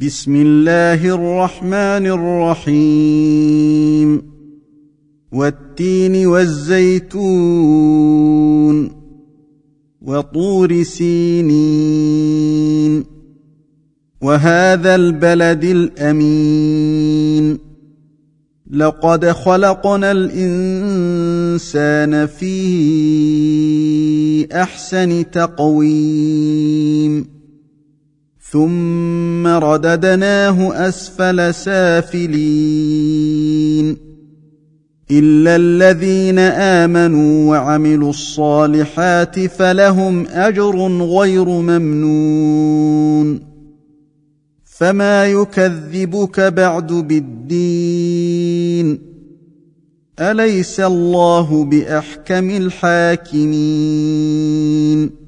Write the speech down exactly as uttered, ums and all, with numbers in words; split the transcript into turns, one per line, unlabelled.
بسم الله الرحمن الرحيم والتين والزيتون وطور سينين وهذا البلد الأمين لقد خلقنا الإنسان في أحسن تقويم ثم رددناه أسفل سافلين إلا الذين آمنوا وعملوا الصالحات فلهم أجر غير ممنون فما يكذبك بعد بالدين أليس الله بأحكم الحاكمين